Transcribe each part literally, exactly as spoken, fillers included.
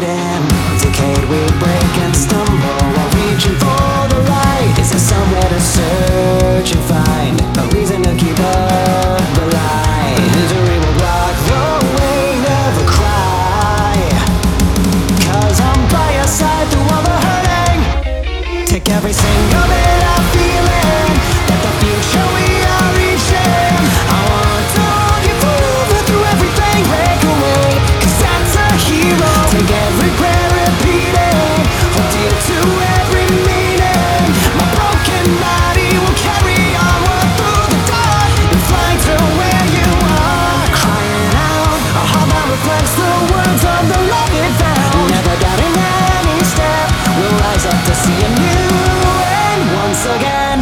again. Decayed, we break and stumble while reaching for the light. Is there somewhere to search and find a reason to keep up the lie? Misery will block the way, never cry, 'cause I'm by your side through all the hurting. Take every single bit of feeling that the future we are reaching. I want to hold you forward through everything, break away, 'cause that's a hero. Take every prayer repeating, hold dear to every meaning. My broken body will carry onward through the dark and fly to where you are. Crying out, a heart that reflects the words of the love it found. Never doubting any step, we'll rise up to see a new end once again.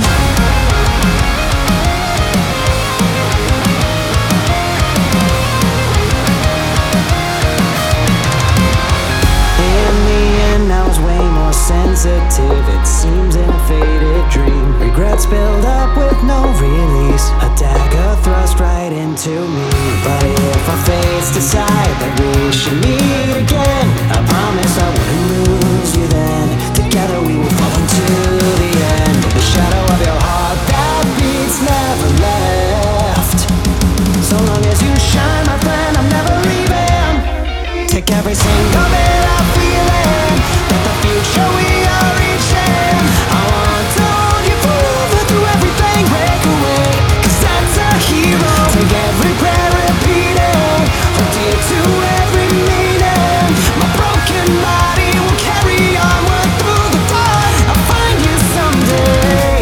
Sensitive, it seems in a faded dream. Regrets build up with no release, a dagger thrust right into me. But if our fates decide that we should meet again, I promise I wouldn't lose you then. Together we will fall into the end. The shadow of your heart that beats never left. So long as you shine, my friend, I'm never leaving. Take every single bit of feeling that the future we are reaching. I want to hold you forward through everything, break away, 'cause that's a hero. Take every prayer repeating, hold dear to every meaning. My broken body will carry onward through the dark. I'll find you someday.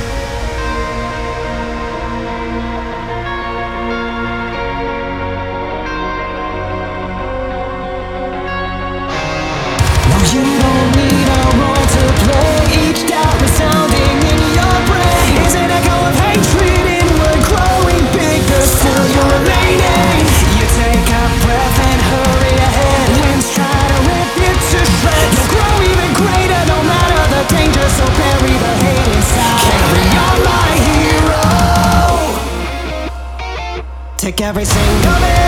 No, you don't need a role to play. Each doubt resounding in your brain is an echo of hatred, inward growing bigger. Still you're remaining. You take a breath and hurry ahead. Winds try to rip you to shreds. You'll grow even greater no matter the danger. So bury the hate inside. Carry on, my hero. Take every single bit